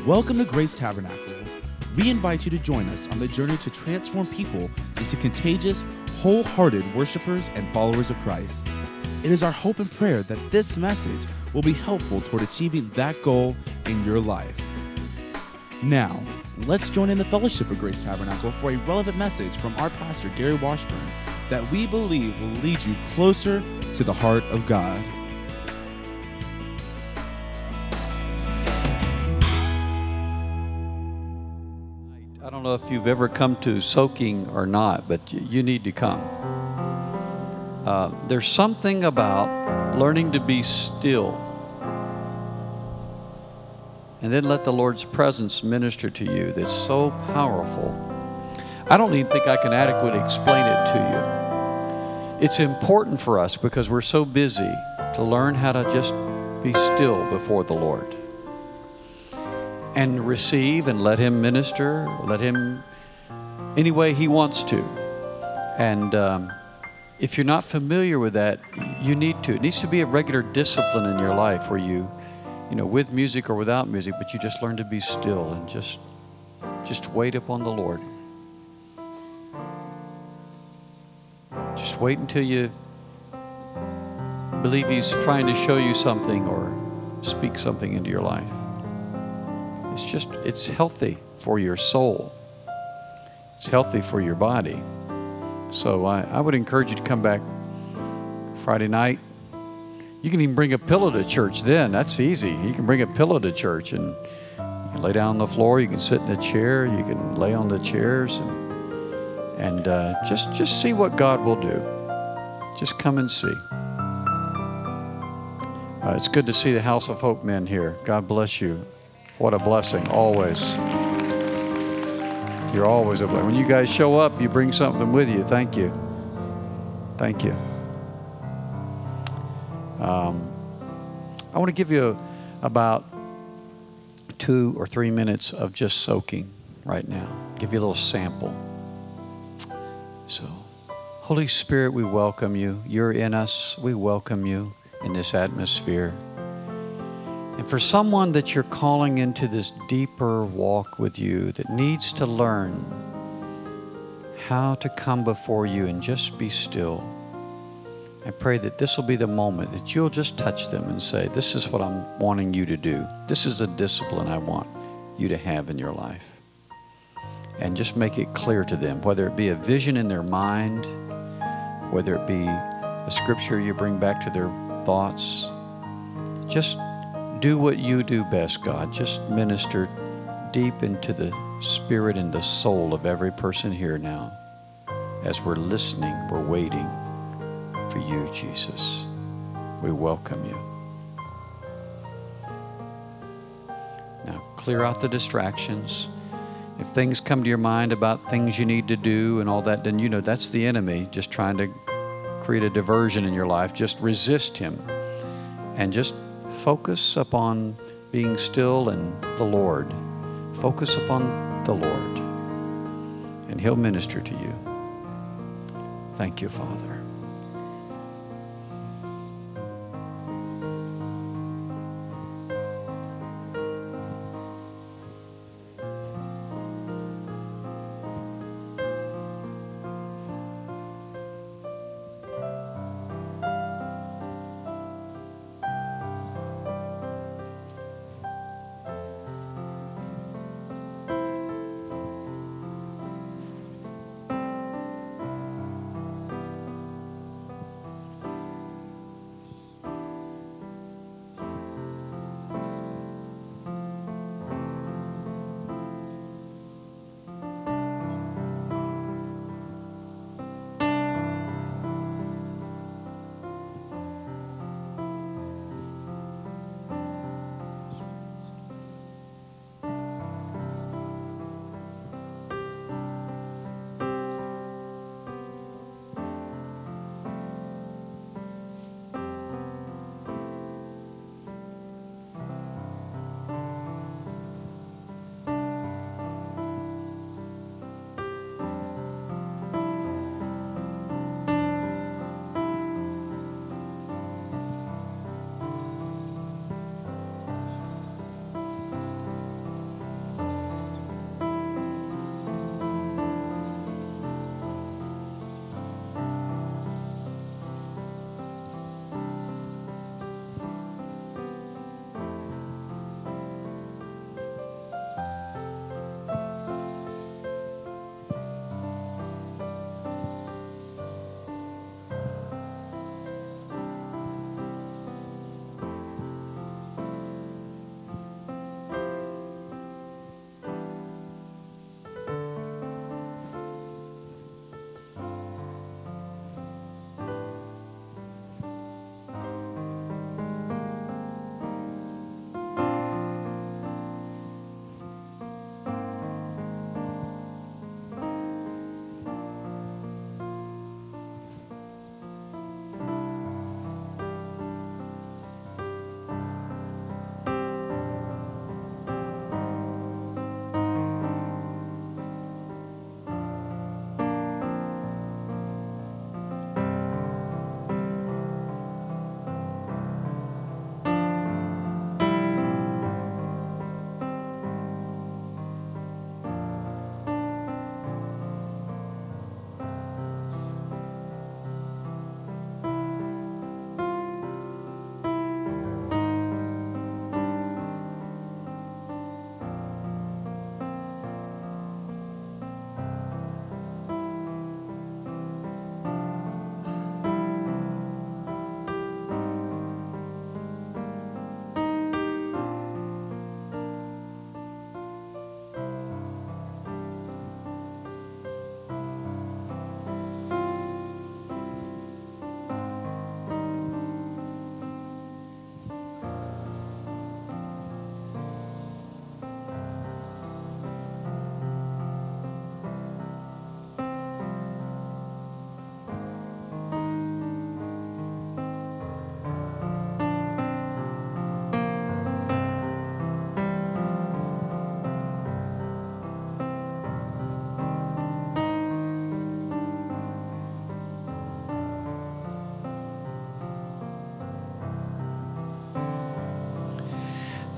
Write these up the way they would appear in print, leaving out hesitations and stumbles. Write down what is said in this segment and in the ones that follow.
Welcome to Grace Tabernacle. We invite you to join us on the journey to transform people into contagious, wholehearted worshipers and followers of Christ. It is our hope and prayer that this message will be helpful toward achieving that goal in your life. Now, let's join in the fellowship of Grace Tabernacle for a relevant message from our pastor, Gary Washburn, that we believe will lead you closer to the heart of God. I don't know if you've ever come to soaking or not, but you need to come. There's something about learning to be still and then let the Lord's presence minister to you that's so powerful. I don't even think I can adequately explain it to you. It's important for us because we're so busy to learn how to just be still before the Lord and receive and let Him minister, let Him any way He wants to. And if you're not familiar with that, you need to. It needs to be a regular discipline in your life where you know, with music or without music, but you just learn to be still and just wait upon the Lord. Just wait until you believe He's trying to show you something or speak something into your life. It's healthy for your soul. It's healthy for your body. So I would encourage you to come back Friday night. You can even bring a pillow to church then. That's easy. You can bring a pillow to church and you can lay down on the floor. You can sit in a chair. You can lay on the chairs and just see what God will do. Just come and see. It's good to see the House of Hope men here. God bless you. What a blessing, always. You're always a blessing. When you guys show up, you bring something with you. Thank you. Thank you. I want to give you about 2 or 3 minutes of just soaking right now. Give you a little sample. So, Holy Spirit, we welcome you. You're in us. We welcome you in this atmosphere. And for someone that you're calling into this deeper walk with you that needs to learn how to come before you and just be still, I pray that this will be the moment that you'll just touch them and say, this is what I'm wanting you to do. This is a discipline I want you to have in your life. And just make it clear to them, whether it be a vision in their mind, whether it be a scripture you bring back to their thoughts. Just do what you do best, God. Just minister deep into the spirit and the soul of every person here now. As we're listening, we're waiting for you, Jesus. We welcome you. Now, clear out the distractions. If things come to your mind about things you need to do and all that, then you know that's the enemy just trying to create a diversion in your life. Just resist him and just focus upon being still and the Lord. Focus upon the Lord, and He'll minister to you. Thank you, Father.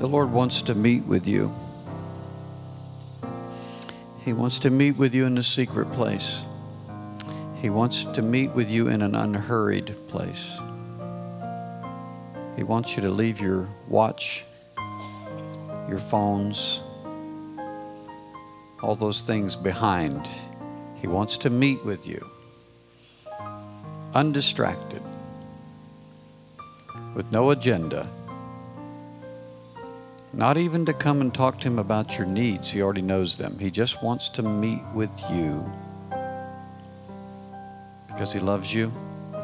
The Lord wants to meet with you. He wants to meet with you in the secret place. He wants to meet with you in an unhurried place. He wants you to leave your watch, your phones, all those things behind. He wants to meet with you, undistracted, with no agenda. Not even to come and talk to him about your needs. He already knows them. He just wants to meet with you because he loves you.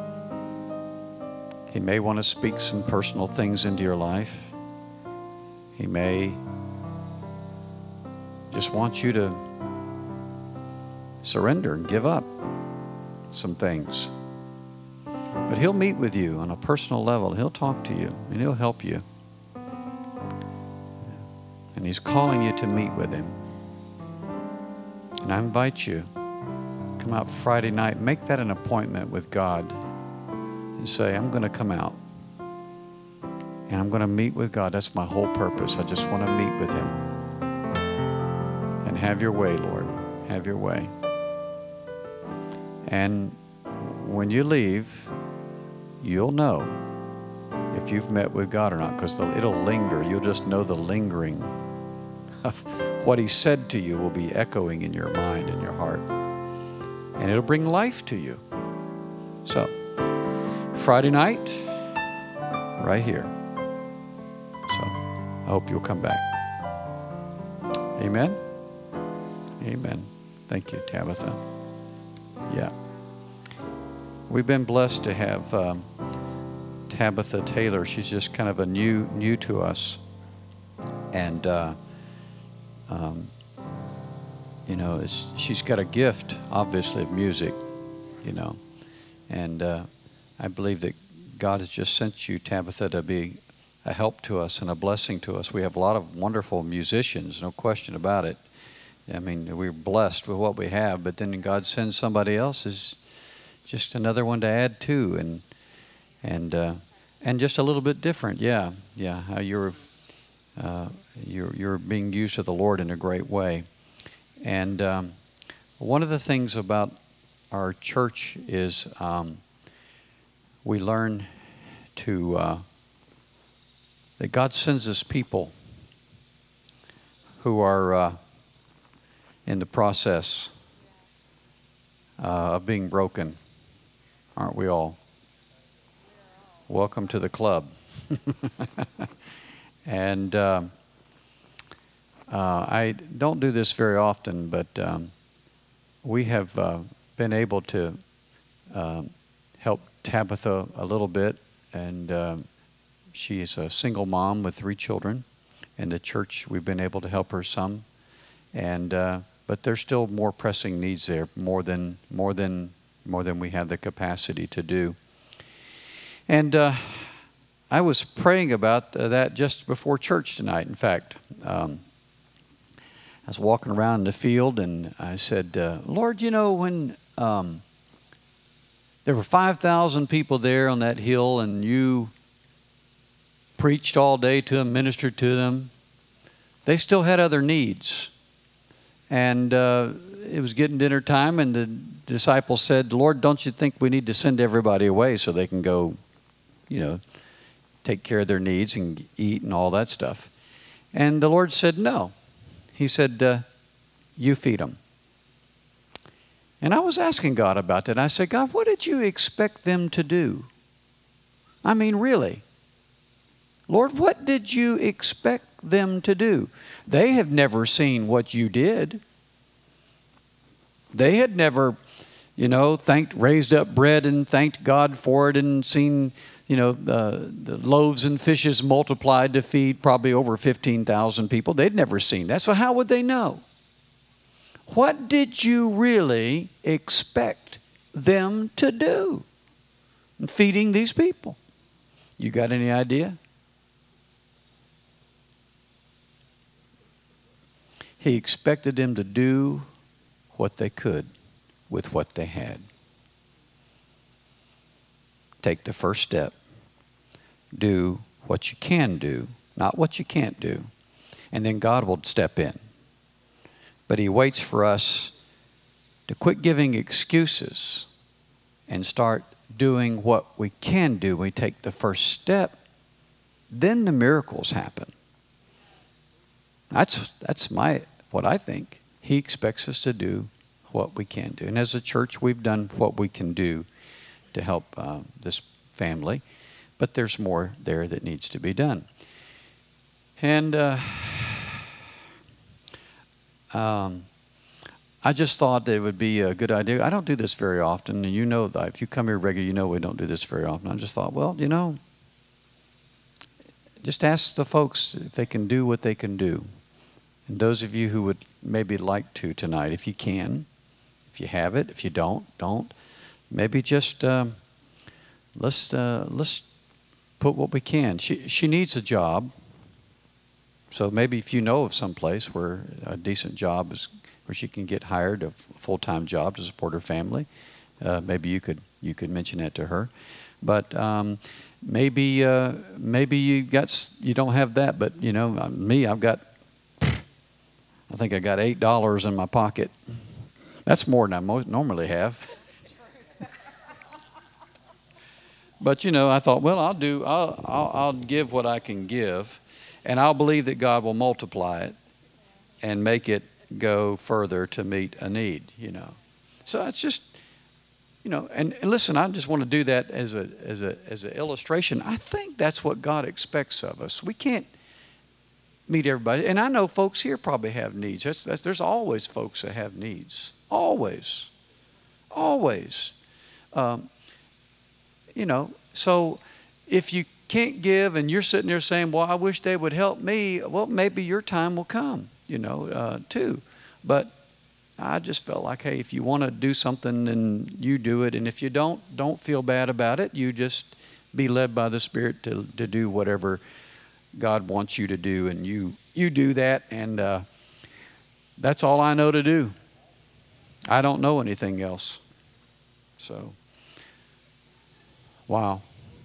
He may want to speak some personal things into your life. He may just want you to surrender and give up some things. But he'll meet with you on a personal level. He'll talk to you and he'll help you. And he's calling you to meet with him. And I invite you, come out Friday night, make that an appointment with God and say, I'm going to come out and I'm going to meet with God. That's my whole purpose. I just want to meet with him. And have your way, Lord. Have your way. And when you leave, you'll know if you've met with God or not, because it'll linger. You'll just know the lingering of what he said to you will be echoing in your mind and your heart. And it'll bring life to you. So, Friday night, right here. So, I hope you'll come back. Amen? Amen. Thank you, Tabitha. Yeah. We've been blessed to have Tabitha Taylor. She's just kind of a new to us. And, she's got a gift, obviously, of music, And I believe that God has just sent you, Tabitha, to be a help to us and a blessing to us. We have a lot of wonderful musicians, no question about it. I mean, we're blessed with what we have, but then God sends somebody else is just another one to add to, and just a little bit different. Yeah. How you're being used of the Lord in a great way. And one of the things about our church is we learn to that God sends us people who are in the process of being broken. Aren't we all? Welcome to the club. And I don't do this very often, but we have been able to help Tabitha a little bit. And she is a single mom with 3 children. In the church, we've been able to help her some. And but there's still more pressing needs there, more than we have the capacity to do. And I was praying about that just before church tonight. In fact, I was walking around in the field and I said, Lord, when there were 5,000 people there on that hill and you preached all day to them, ministered to them, they still had other needs. And it was getting dinner time, and the disciples said, Lord, don't you think we need to send everybody away so they can go, take care of their needs and eat and all that stuff? And the Lord said, no. He said, you feed them. And I was asking God about that. I said, God, what did you expect them to do? I mean, really? Lord, what did you expect them to do? They have never seen what you did. They had never, raised up bread and thanked God for it and seen, the loaves and fishes multiplied to feed probably over 15,000 people. They'd never seen that. So how would they know? What did you really expect them to do in feeding these people? You got any idea? He expected them to do what they could with what they had. Take the first step. Do what you can do not what you can't do. And then God will step in. But He waits for us to quit giving excuses and start doing what we can do. We take the first step, then the miracles happen. That's what I think. He expects us to do what we can do. And as a church, we've done what we can do to help this family. But there's more there that needs to be done. And I just thought that it would be a good idea. I don't do this very often. And you know that if you come here regularly, you know we don't do this very often. I just thought, well, just ask the folks if they can do what they can do. And those of you who would maybe like to tonight, if you can, if you have it, if you don't. Maybe just let's put what we can. She needs a job. So maybe if you know of some place where a decent job is, where she can get hired, a full-time job to support her family, maybe you could mention that to her. But maybe you don't have that. But me, I think I got $8 in my pocket. That's more than I normally have. But I thought, well, I'll give what I can give, and I'll believe that God will multiply it and make it go further to meet a need. So it's just, and listen, I just want to do that as an illustration. I think that's what God expects of us. We can't meet everybody, and I know folks here probably have needs. There's always folks that have needs. Always. So if you can't give and you're sitting there saying, well, I wish they would help me, well, maybe your time will come, too. But I just felt like, hey, if you want to do something, then you do it. And if you don't feel bad about it. You just be led by the Spirit to do whatever God wants you to do. And you do that. And that's all I know to do. I don't know anything else. So, wow.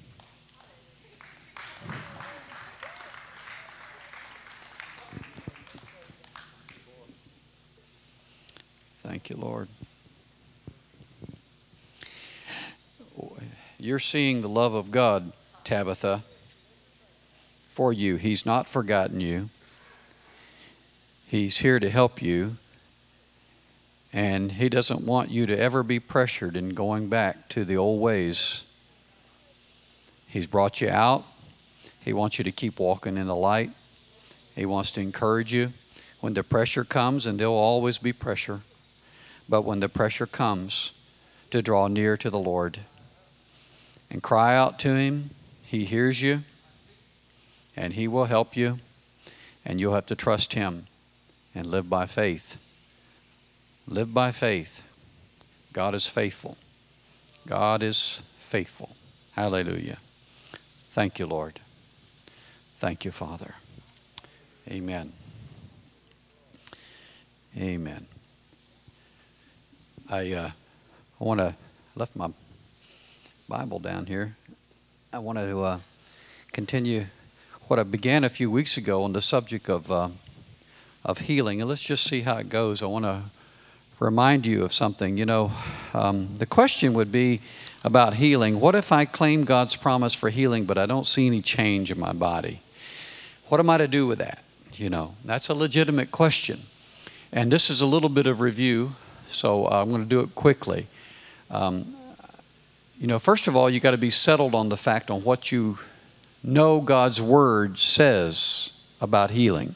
Thank you, Lord. You're seeing the love of God, Tabitha, for you. He's not forgotten you. He's here to help you. And He doesn't want you to ever be pressured in going back to the old ways. He's brought you out. He wants you to keep walking in the light. He wants to encourage you. When the pressure comes, and there'll always be pressure, but when the pressure comes, to draw near to the Lord and cry out to Him. He hears you, and He will help you, and you'll have to trust Him and live by faith. Live by faith. God is faithful. God is faithful. Hallelujah. Thank you, Lord. Thank you, Father. Amen. Amen. I left my Bible down here. I wanted to continue what I began a few weeks ago on the subject of healing. And let's just see how it goes. I want to remind you of something. The question would be about healing. What if I claim God's promise for healing, but I don't see any change in my body? What am I to do with that? That's a legitimate question. And this is a little bit of review, so I'm going to do it quickly. First of all, you got to be settled on the fact on what you know God's Word says about healing.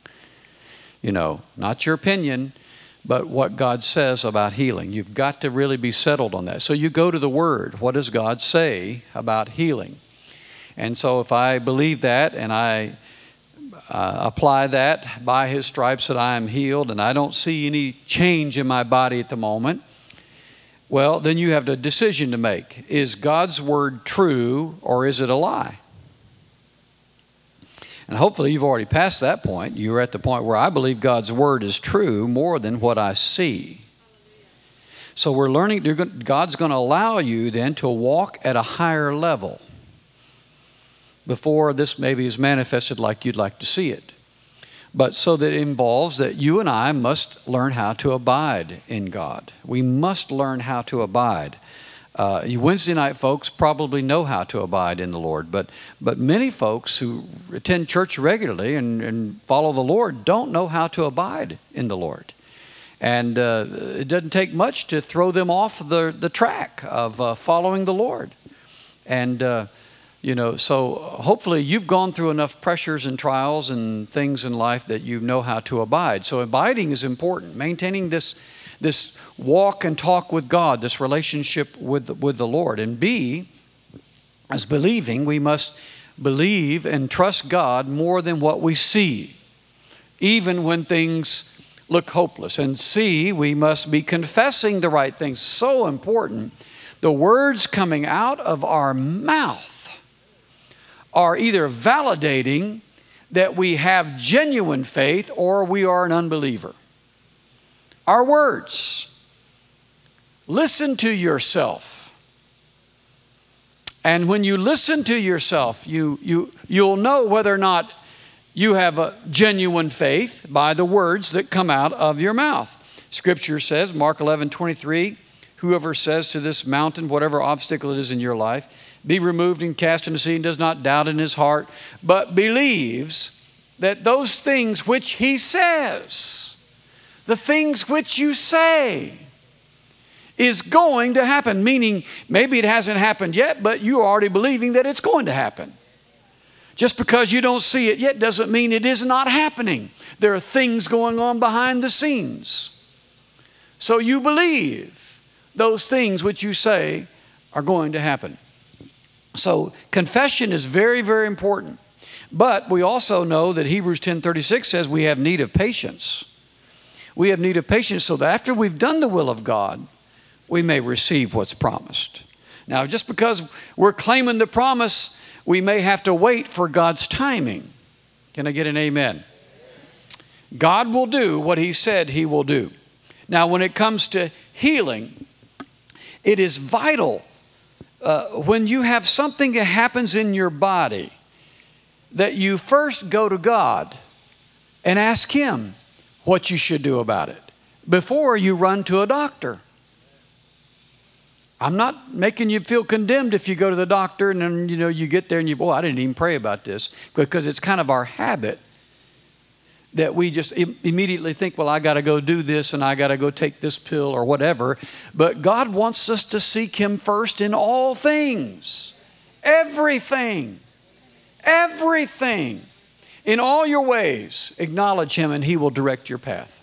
Not your opinion, but what God says about healing. You've got to really be settled on that. So you go to the Word. What does God say about healing? And so if I believe that and I apply that, by His stripes that I am healed, and I don't see any change in my body at the moment, well, then you have a decision to make. Is God's Word true, or is it a lie? And hopefully you've already passed that point. You're at the point where I believe God's Word is true more than what I see. So we're learning, God's going to allow you then to walk at a higher level. before this maybe is manifested like you'd like to see it. But so that it involves that you and I must learn how to abide in God. We must learn how to abide. You Wednesday night folks probably know how to abide in the Lord, but many folks who attend church regularly and follow the Lord don't know how to abide in the Lord. And it doesn't take much to throw them off the track of following the Lord. And so hopefully you've gone through enough pressures and trials and things in life that you know how to abide. So abiding is important. Maintaining this walk and talk with God, this relationship with the Lord. And B, as believing, we must believe and trust God more than what we see, even when things look hopeless. And C, we must be confessing the right things. So important. The words coming out of our mouth are either validating that we have genuine faith or we are an unbeliever. Our words. Listen to yourself. And when you listen to yourself, you'll know whether or not you have a genuine faith by the words that come out of your mouth. Scripture says, Mark 11:23, whoever says to this mountain, whatever obstacle it is in your life, be removed and cast into the sea, and does not doubt in his heart, but believes that those things which he says, the things which you say, is going to happen. Meaning, maybe it hasn't happened yet, but you're already believing that it's going to happen. Just because you don't see it yet doesn't mean it is not happening. There are things going on behind the scenes. So you believe those things which you say are going to happen. So confession is very, very important. But we also know that Hebrews 10:36 says we have need of patience. We have need of patience so that after we've done the will of God, we may receive what's promised. Now, just because we're claiming the promise, we may have to wait for God's timing. Can I get an amen? God will do what He said He will do. Now, when it comes to healing, it is vital when you have something that happens in your body that you first go to God and ask Him what you should do about it before you run to a doctor. I'm not making you feel condemned if you go to the doctor and then you get there and I didn't even pray about this, because it's kind of our habit that we just immediately think, well, I got to go do this and I got to go take this pill or whatever. But God wants us to seek Him first in all things. Everything. In all your ways, acknowledge Him and He will direct your path.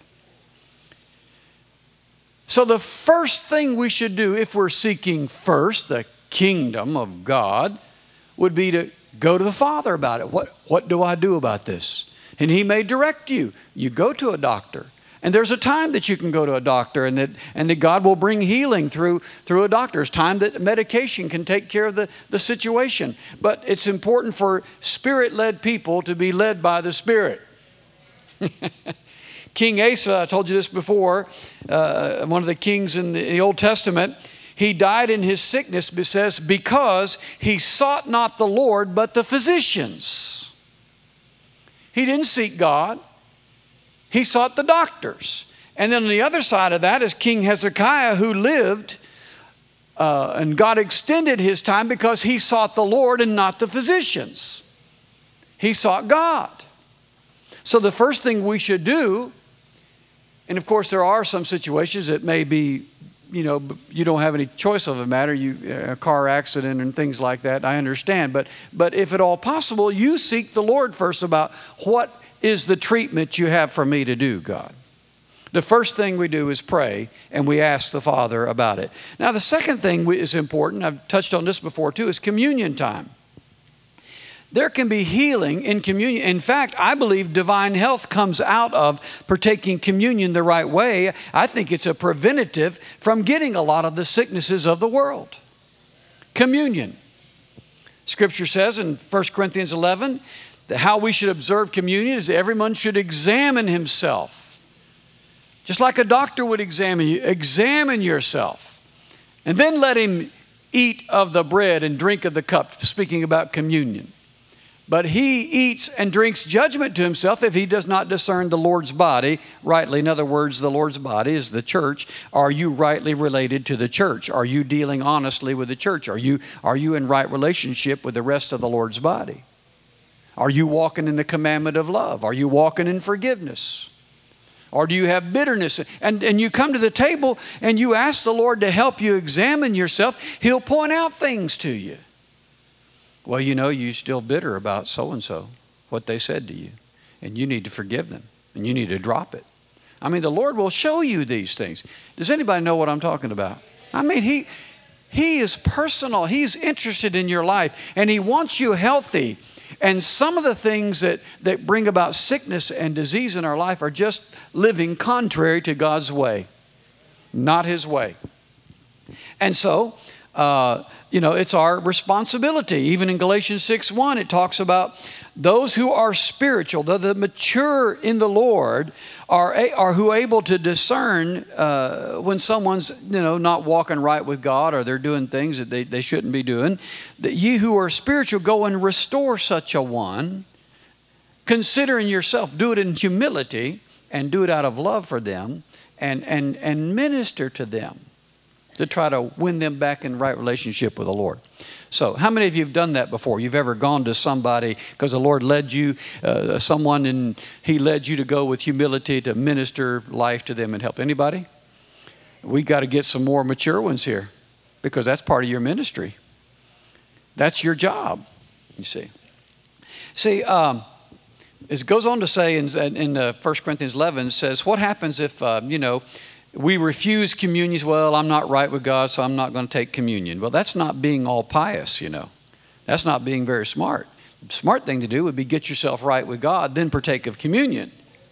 So the first thing we should do if we're seeking first the kingdom of God would be to go to the Father about it. What do I do about this? And He may direct you. You go to a doctor. And there's a time that you can go to a doctor and that God will bring healing through a doctor. There's time that medication can take care of the situation. But it's important for Spirit-led people to be led by the Spirit. King Asa, I told you this before, one of the kings in the Old Testament, he died in his sickness, it says, because he sought not the Lord, but the physicians. He didn't seek God. He sought the doctors. And then on the other side of that is King Hezekiah, who lived, and God extended his time because he sought the Lord and not the physicians. He sought God. So the first thing we should do, and of course there are some situations that may be, you don't have any choice of a matter, a car accident and things like that, I understand. But if at all possible, you seek the Lord first about what is the treatment you have for me to do, God. The first thing we do is pray, and we ask the Father about it. Now, the second thing is important, I've touched on this before too, is communion time. There can be healing in communion. In fact, I believe divine health comes out of partaking communion the right way. I think it's a preventative from getting a lot of the sicknesses of the world. Communion. Scripture says in 1 Corinthians 11, that how we should observe communion is that everyone should examine himself. Just like a doctor would examine you. Examine yourself. And then let him eat of the bread and drink of the cup, speaking about communion. But he eats and drinks judgment to himself if he does not discern the Lord's body rightly. In other words, the Lord's body is the church. Are you rightly related to the church? Are you dealing honestly with the church? Are you in right relationship with the rest of the Lord's body? Are you walking in the commandment of love? Are you walking in forgiveness? Or do you have bitterness? And you come to the table and you ask the Lord to help you examine yourself. He'll point out things to you. Well, you're still bitter about so-and-so, what they said to you. And you need to forgive them. And you need to drop it. I mean, the Lord will show you these things. Does anybody know what I'm talking about? I mean, He is personal. He's interested in your life. And He wants you healthy. And some of the things that bring about sickness and disease in our life are just living contrary to God's way, not His way. And so, it's our responsibility. Even in Galatians 6:1, it talks about those who are spiritual, the mature in the Lord, are who are able to discern when someone's not walking right with God, or they're doing things that they shouldn't be doing. That ye who are spiritual go and restore such a one, considering yourself, do it in humility and do it out of love for them, and minister to them, to try to win them back in right relationship with the Lord. So how many of you have done that before? You've ever gone to somebody because the Lord led you, someone, and He led you to go with humility to minister life to them and help. Anybody? We got to get some more mature ones here, because that's part of your ministry. That's your job, you see. See, it goes on to say in 1 Corinthians 11, it says, what happens if, we refuse communion? Well, I'm not right with God, so I'm not going to take communion. Well, that's not being all pious, That's not being very smart. The smart thing to do would be get yourself right with God, then partake of communion.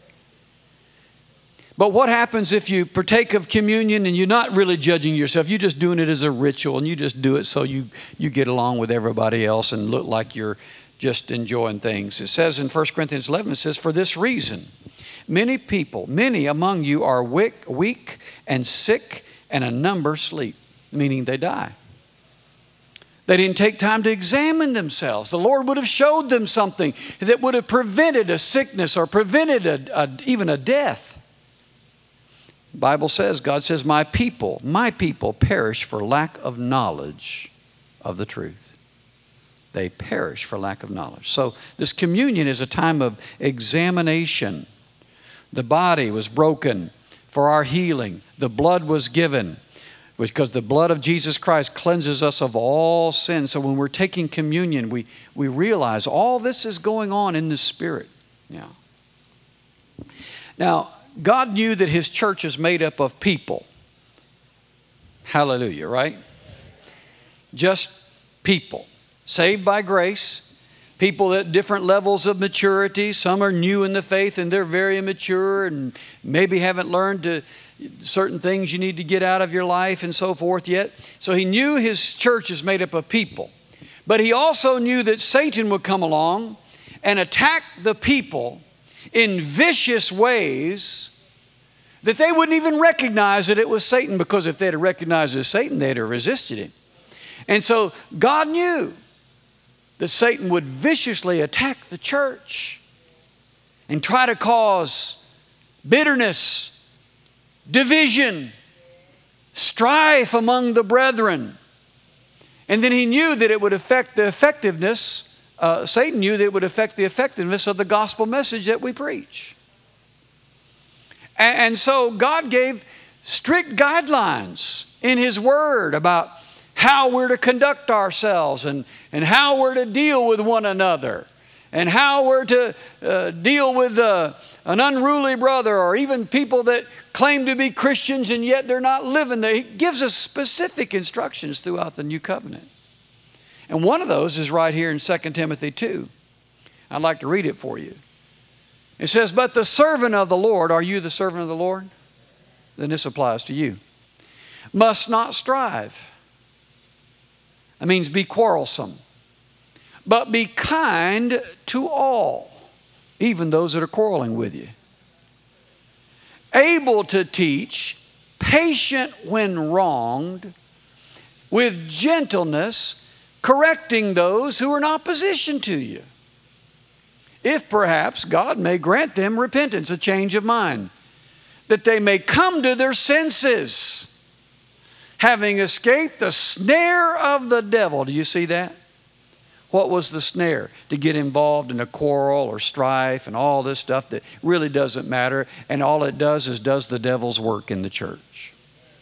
But what happens if you partake of communion and you're not really judging yourself? You're just doing it as a ritual, and you just do it so you get along with everybody else and look like you're just enjoying things. It says in 1 Corinthians 11, it says, for this reason, many among you are weak and sick, and a number sleep, meaning they die. They didn't take time to examine themselves. The Lord would have showed them something that would have prevented a sickness or prevented even a death. The Bible says, God says, my people perish for lack of knowledge of the truth. They perish for lack of knowledge. So this communion is a time of examination. The body was broken for our healing. The blood was given because the blood of Jesus Christ cleanses us of all sin. So when we're taking communion, we realize all this is going on in the Spirit. Yeah. Now, God knew that His church is made up of people. Hallelujah, right? Just people. Saved by grace. People at different levels of maturity. Some are new in the faith and they're very immature and maybe haven't learned certain things you need to get out of your life and so forth yet. So He knew His church is made up of people. But He also knew that Satan would come along and attack the people in vicious ways that they wouldn't even recognize that it was Satan, because if they'd have recognized it as Satan, they'd have resisted him. And so God knew that Satan would viciously attack the church and try to cause bitterness, division, strife among the brethren. And then he knew that it would affect the effectiveness, Satan knew that it would affect the effectiveness of the gospel message that we preach. And so God gave strict guidelines in His Word about how we're to conduct ourselves and how we're to deal with one another and how we're to deal with an unruly brother or even people that claim to be Christians and yet they're not living there. He gives us specific instructions throughout the New Covenant. And one of those is right here in 2 Timothy 2. I'd like to read it for you. It says, but the servant of the Lord, are you the servant of the Lord? Then this applies to you. Must not strive. That means be quarrelsome. But be kind to all, even those that are quarreling with you. Able to teach, patient when wronged, with gentleness, correcting those who are in opposition to you. if perhaps God may grant them repentance, a change of mind, that they may come to their senses, having escaped the snare of the devil. Do you see that? What was the snare? To get involved in a quarrel or strife and all this stuff that really doesn't matter, and all it does is does the devil's work in the church.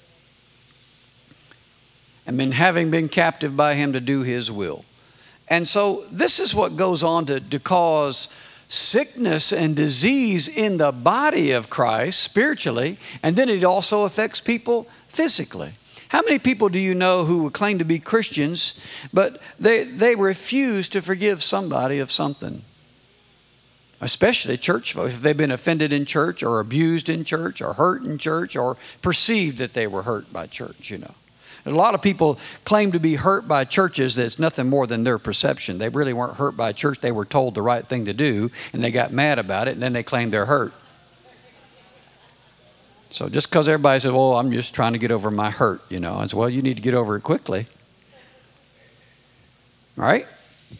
And then having been captive by him to do his will. And so this is what goes on to cause sickness and disease in the body of Christ spiritually, and then it also affects people physically. How many people do you know who claim to be Christians, but they refuse to forgive somebody of something? Especially church folks, if they've been offended in church or abused in church or hurt in church or perceived that they were hurt by church, you know. A lot of people claim to be hurt by churches that's nothing more than their perception. They really weren't hurt by church. They were told the right thing to do, and they got mad about it, and then they claim they're hurt. So just because everybody says, well, I'm just trying to get over my hurt, you know. I said, well, you need to get over it quickly. All right?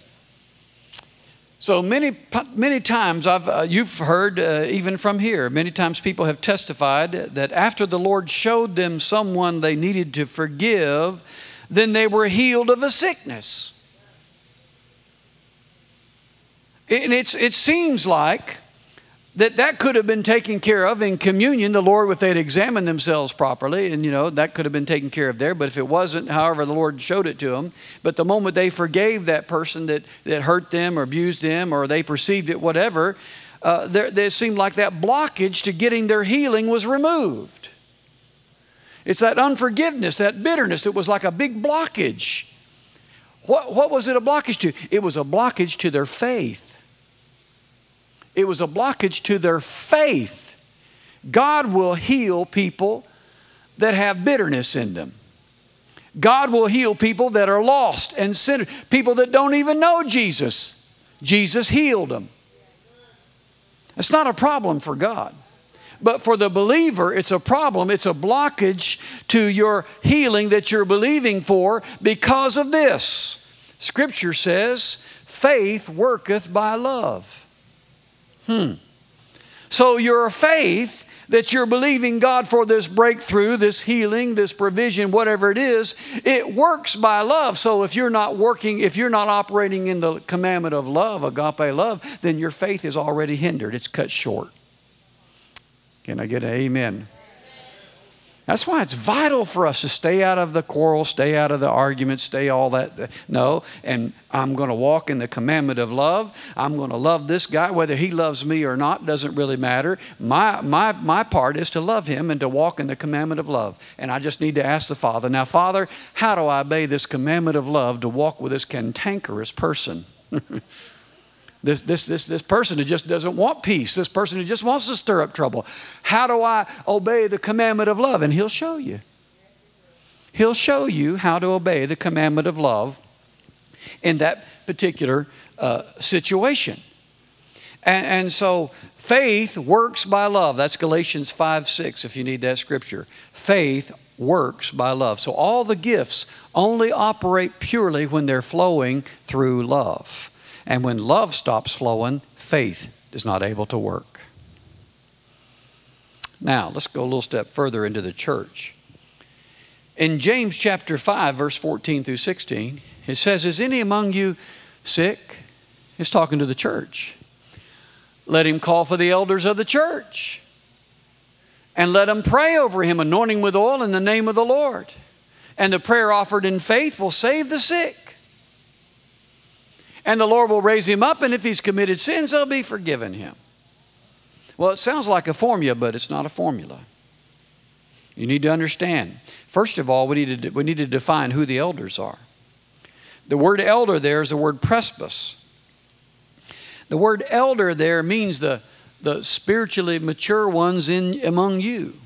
So many times you've heard, even from here, many times people have testified that after the Lord showed them someone they needed to forgive, then they were healed of a sickness. And it seems like that could have been taken care of in communion. The Lord, if they'd examined themselves properly, and that could have been taken care of there. But if it wasn't, however, the Lord showed it to them. But the moment they forgave that person that hurt them or abused them, or they perceived it, whatever, there seemed like that blockage to getting their healing was removed. It's that unforgiveness, that bitterness. It was like a big blockage. What was it a blockage to? It was a blockage to their faith. It was a blockage to their faith. God will heal people that have bitterness in them. God will heal people that are lost and sinners, people that don't even know Jesus. Jesus healed them. It's not a problem for God. But for the believer, it's a problem. It's a blockage to your healing that you're believing for because of this. Scripture says, faith worketh by love. So your faith that you're believing God for this breakthrough, this healing, this provision, whatever it is, it works by love. So if you're not operating in the commandment of love, agape love, then your faith is already hindered. It's cut short. Can I get an amen? That's why it's vital for us to stay out of the quarrel, stay out of the arguments, stay all that. No, and I'm going to walk in the commandment of love. I'm going to love this guy, whether he loves me or not, doesn't really matter. My part is to love him and to walk in the commandment of love. And I just need to ask the Father, now, Father, how do I obey this commandment of love to walk with this cantankerous person? This person who just doesn't want peace. This person who just wants to stir up trouble. How do I obey the commandment of love? And He'll show you. He'll show you how to obey the commandment of love in that particular situation. And so faith works by love. That's Galatians 5:6 if you need that scripture. Faith works by love. So all the gifts only operate purely when they're flowing through love. And when love stops flowing, faith is not able to work. Now, let's go a little step further into the church. In James chapter 5, verse 14 through 16, it says, is any among you sick? It's talking to the church. Let him call for the elders of the church. And let them pray over him, anointing with oil in the name of the Lord. And the prayer offered in faith will save the sick. And the Lord will raise him up, and if he's committed sins, they'll be forgiven him. Well, it sounds like a formula, but it's not a formula. You need to understand. First of all, we need to define who the elders are. The word elder there is the word presbys. The word elder there means the spiritually mature ones among you.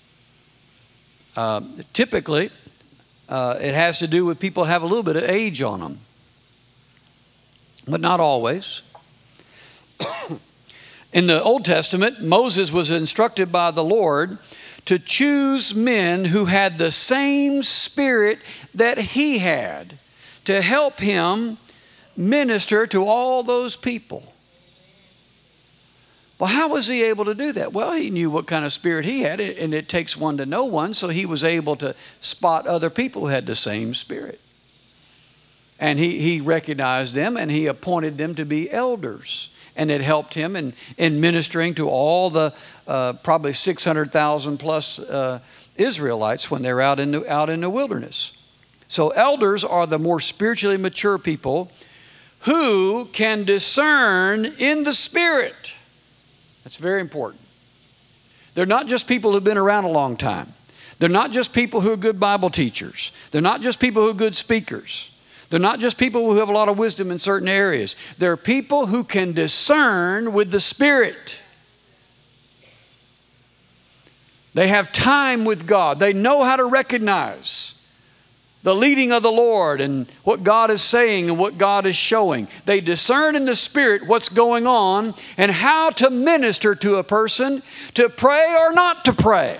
Typically, it has to do with people who have a little bit of age on them. But not always. In the Old Testament, Moses was instructed by the Lord to choose men who had the same spirit that he had to help him minister to all those people. Well, how was he able to do that? Well, he knew what kind of spirit he had, and it takes one to know one, so he was able to spot other people who had the same spirit. And he recognized them, and he appointed them to be elders. And it helped him in ministering to all the probably 600,000 plus Israelites when they're out in the wilderness. So elders are the more spiritually mature people who can discern in the Spirit. That's very important. They're not just people who've been around a long time. They're not just people who are good Bible teachers. They're not just people who are good speakers. They're not just people who have a lot of wisdom in certain areas. They're people who can discern with the Spirit. They have time with God. They know how to recognize the leading of the Lord and what God is saying and what God is showing. They discern in the Spirit what's going on and how to minister to a person, to pray or not to pray.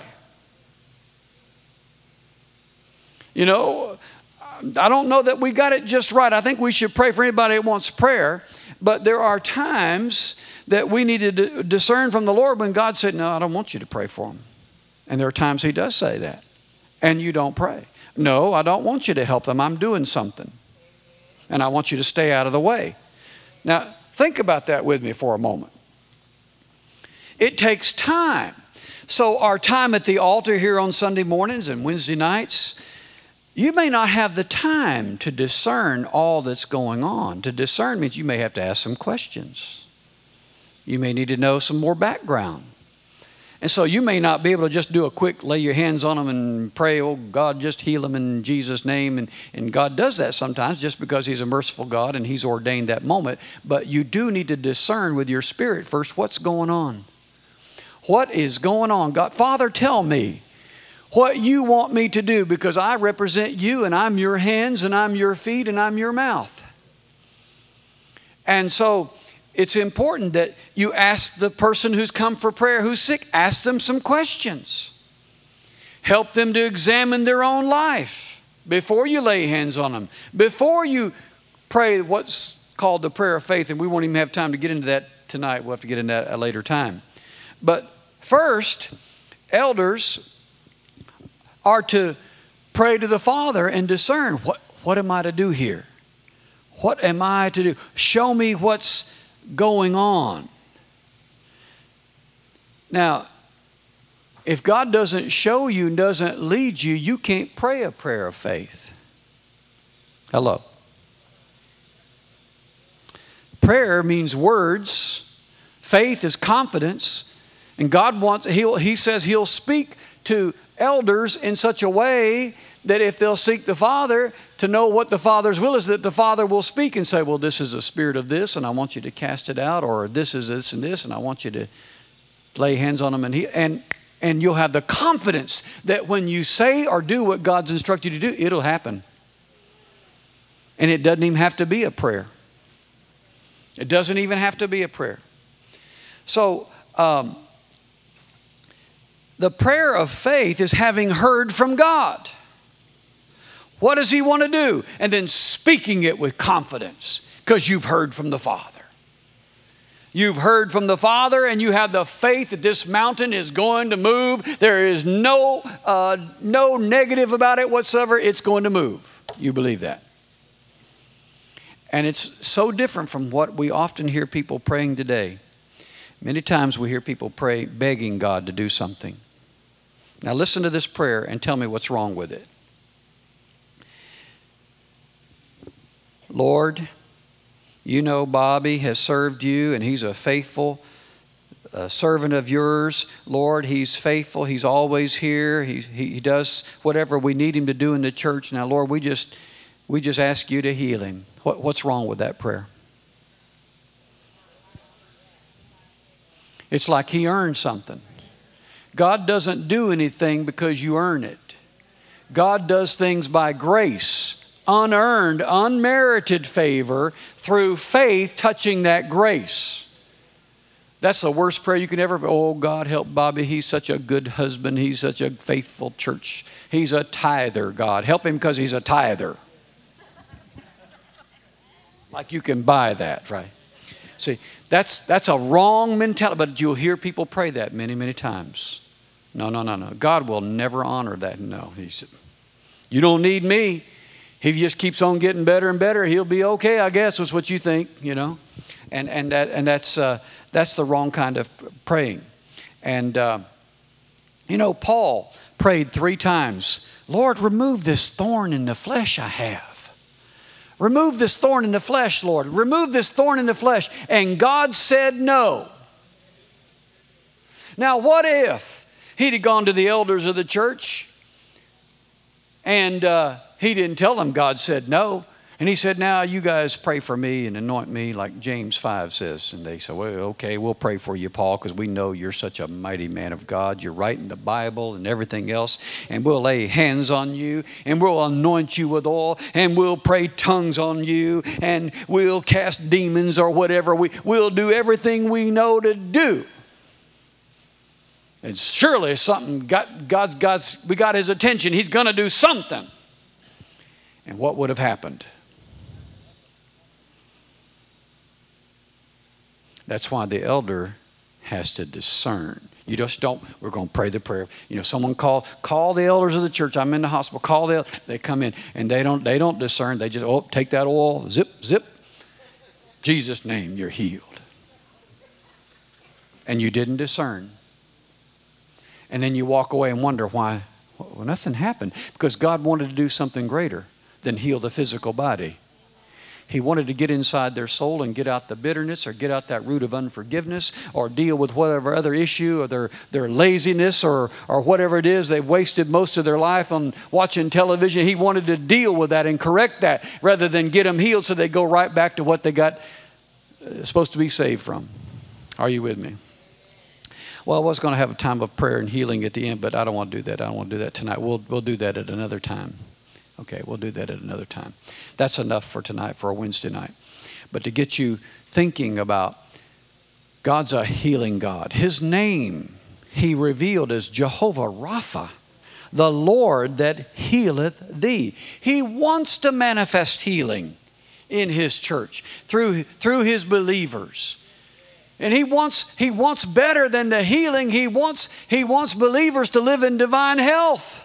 You know, I don't know that we got it just right. I think we should pray for anybody that wants prayer, but there are times that we need to discern from the Lord when God said, no, I don't want you to pray for them. And there are times He does say that, and you don't pray. No, I don't want you to help them. I'm doing something. And I want you to stay out of the way. Now, think about that with me for a moment. It takes time. So our time at the altar here on Sunday mornings and Wednesday nights, you may not have the time to discern all that's going on. To discern means you may have to ask some questions. You may need to know some more background. And so you may not be able to just do a quick lay your hands on them and pray, oh God, just heal them in Jesus' name. And God does that sometimes just because He's a merciful God and He's ordained that moment. But you do need to discern with your spirit first what's going on. What is going on? God, Father, tell me what you want me to do, because I represent you and I'm your hands and I'm your feet and I'm your mouth. And so it's important that you ask the person who's come for prayer, who's sick, ask them some questions. Help them to examine their own life before you lay hands on them. Before you pray what's called the prayer of faith, and we won't even have time to get into that tonight. We'll have to get into that at a later time. But first, elders are to pray to the Father and discern, what am I to do here? What am I to do? Show me what's going on. Now, if God doesn't show you and doesn't lead you, you can't pray a prayer of faith. Hello. Prayer means words. Faith is confidence. And God wants, He says He'll speak to elders in such a way that if they'll seek the Father to know what the Father's will is, that the Father will speak and say, well, this is a spirit of this, and I want you to cast it out, or this is this and this, and I want you to lay hands on them. And you'll have the confidence that when you say or do what God's instructed you to do, it'll happen. And it doesn't even have to be a prayer. It doesn't even have to be a prayer. So, the prayer of faith is having heard from God. What does He want to do? And then speaking it with confidence because you've heard from the Father. You've heard from the Father and you have the faith that this mountain is going to move. There is no negative about it whatsoever. It's going to move. You believe that. And it's so different from what we often hear people praying today. Many times we hear people pray begging God to do something. Now listen to this prayer and tell me what's wrong with it. Lord, you know Bobby has served you and he's a faithful servant of yours. Lord, he's faithful. He's always here. He does whatever we need him to do in the church. Now, Lord, we just ask you to heal him. What's wrong with that prayer? It's like he earned something. God doesn't do anything because you earn it. God does things by grace. Unearned, unmerited favor through faith touching that grace. That's the worst prayer you can ever. Oh, God, help Bobby. He's such a good husband. He's such a faithful church. He's a tither, God. Help him because he's a tither. Like you can buy that, right? See, that's a wrong mentality, but you'll hear people pray that many, many times. No. God will never honor that. No. He said, you don't need me. He just keeps on getting better and better. He'll be okay, I guess, was what you think, you know. And that's the wrong kind of praying. And, you know, Paul prayed 3 times, Lord, remove this thorn in the flesh I have. Remove this thorn in the flesh, Lord. Remove this thorn in the flesh. And God said no. Now, what if he'd have gone to the elders of the church and he didn't tell them God said no? And he said, now you guys pray for me and anoint me like James 5 says. And they said, well, okay, we'll pray for you, Paul, because we know you're such a mighty man of God. You're writing the Bible and everything else. And we'll lay hands on you and we'll anoint you with oil and we'll pray tongues on you and we'll cast demons or whatever. We'll do everything we know to do. And surely something we got his attention. He's going to do something. And what would have happened? That's why the elder has to discern. You just don't, we're going to pray the prayer. You know, someone call the elders of the church. I'm in the hospital. They come in and they don't discern. They just, take that oil, zip. Jesus' name, you're healed. And you didn't discern. And then you walk away and wonder why. Well, nothing happened. Because God wanted to do something greater than heal the physical body. He wanted to get inside their soul and get out the bitterness or get out that root of unforgiveness or deal with whatever other issue or their laziness or whatever it is. They've wasted most of their life on watching television. He wanted to deal with that and correct that rather than get them healed so they go right back to what they got supposed to be saved from. Are you with me? Well, I was going to have a time of prayer and healing at the end, but I don't want to do that. I don't want to do that tonight. We'll do that at another time. Okay, we'll do that at another time. That's enough for tonight, for a Wednesday night. But to get you thinking about God's a healing God. His name he revealed as Jehovah Rapha, the Lord that healeth thee. He wants to manifest healing in his church through his believers. And he wants better than the healing. He wants believers to live in divine health.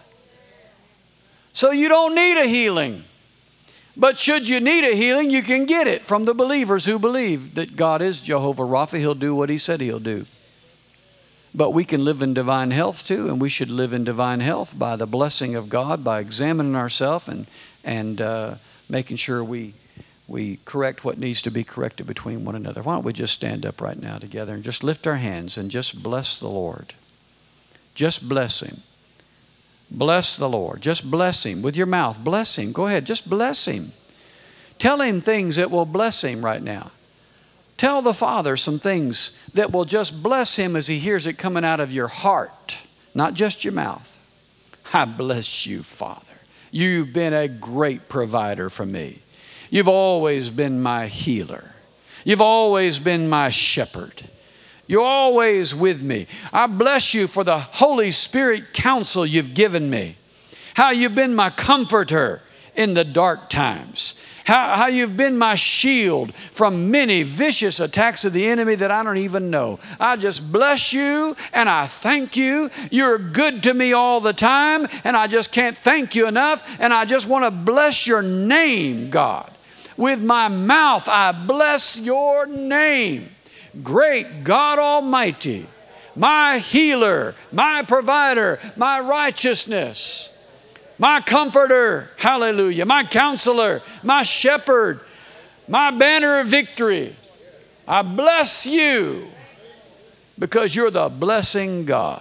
So you don't need a healing. But should you need a healing, you can get it from the believers who believe that God is Jehovah Rapha. He'll do what he said he'll do. But we can live in divine health too, and we should live in divine health by the blessing of God, by examining ourselves and making sure we correct what needs to be corrected between one another. Why don't we just stand up right now together and just lift our hands and just bless the Lord. Just bless him. Bless the Lord. Just bless him with your mouth. Bless him. Go ahead. Just bless him. Tell him things that will bless him right now. Tell the Father some things that will just bless him as he hears it coming out of your heart, not just your mouth. I bless you, Father. You've been a great provider for me. You've always been my healer. You've always been my shepherd. You're always with me. I bless you for the Holy Spirit counsel you've given me. How you've been my comforter in the dark times. How you've been my shield from many vicious attacks of the enemy that I don't even know. I just bless you and I thank you. You're good to me all the time and I just can't thank you enough. And I just want to bless your name, God. With my mouth, I bless your name. Great God Almighty, my healer, my provider, my righteousness, my comforter, hallelujah, my counselor, my shepherd, my banner of victory. I bless you because you're the blessing God.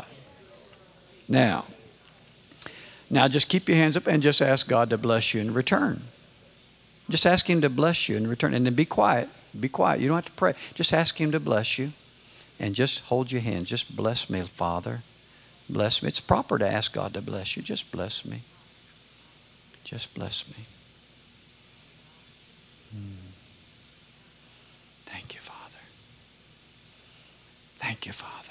Now just keep your hands up and just ask God to bless you in return. Just ask him to bless you in return. And then be quiet. Be quiet. You don't have to pray. Just ask him to bless you. And just hold your hands. Just bless me, Father. Bless me. It's proper to ask God to bless you. Just bless me. Just bless me. Thank you, Father. Thank you, Father.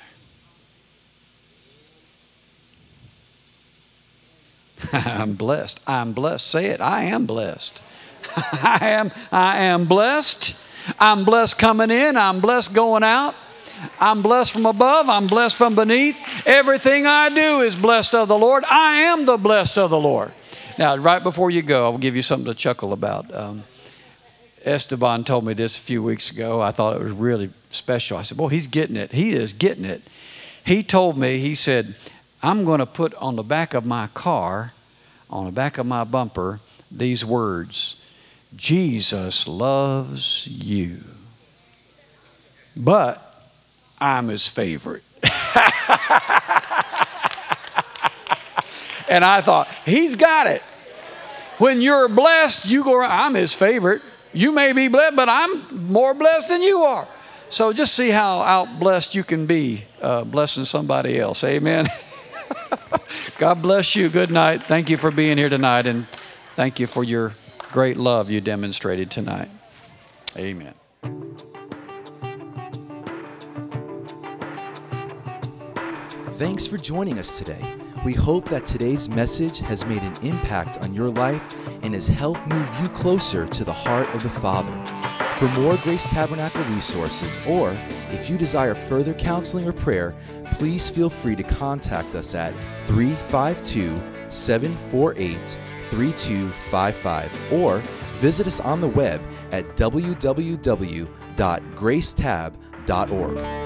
I'm blessed. I'm blessed. Say it. I am blessed. I am blessed. I'm blessed coming in. I'm blessed going out. I'm blessed from above. I'm blessed from beneath. Everything I do is blessed of the Lord. I am the blessed of the Lord. Now, right before you go, I'll give you something to chuckle about. Esteban told me this a few weeks ago. I thought it was really special. I said, boy, he's getting it. He is getting it. He told me, he said, I'm going to put on the back of my car, on the back of my bumper, these words, Jesus loves you, but I'm his favorite. And I thought, he's got it. When you're blessed, you go around, I'm his favorite. You may be blessed, but I'm more blessed than you are. So just see how out blessed you can be, blessing somebody else. Amen. God bless you. Good night. Thank you for being here tonight, and thank you for your great love you demonstrated tonight. Amen. Thanks for joining us today. We hope that today's message has made an impact on your life and has helped move you closer to the heart of the Father. For more Grace Tabernacle resources, or if you desire further counseling or prayer, please feel free to contact us at 352-748-3255 or visit us on the web at www.gracetab.org.